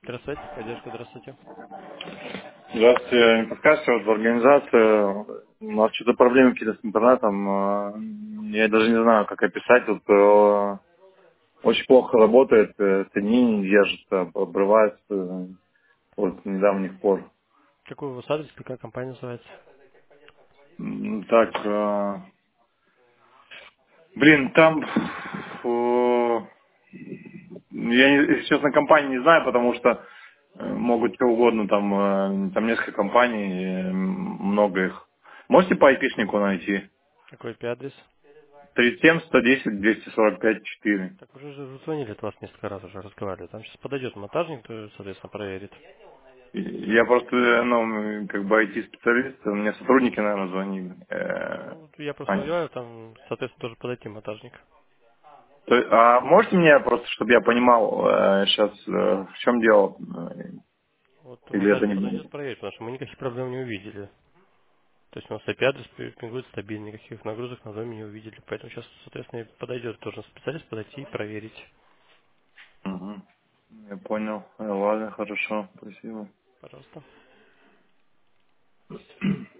Здравствуйте, поддержка, здравствуйте. Здравствуйте, не подскажете, вот в организации у нас что-то проблемы какие-то с интернетом. Я даже не знаю, как описать. Тут очень плохо работает, соединение не держится, обрывается вот с недавних пор. Какой у вас адрес, какая компания называется? Так, блин, там я, если честно, компании не знаю, потому что могут что угодно, там несколько компаний, много их. Можете по IP-шнику найти? Какой IP-адрес? 37 110 245 4. Так уже же звонили от вас несколько раз уже разговаривали. Там сейчас подойдет монтажник, то, соответственно, проверит. Я просто, ну, как бы IT-специалист, мне сотрудники, наверное, звонили. Ну, вот я просто Ань. вызываю, там, соответственно, тоже подойти монтажник. А можете мне просто, чтобы я понимал сейчас, в чем дело? Вот Или это монтажник не... подойдет проверить, потому что мы никаких проблем не увидели. То есть у нас IP-адрес пингует стабильно, никаких нагрузок на доме не увидели. Поэтому сейчас, соответственно, и подойдет должен специалист подойти и проверить. Мгм. Я понял. Ладно, хорошо, спасибо. Пожалуйста.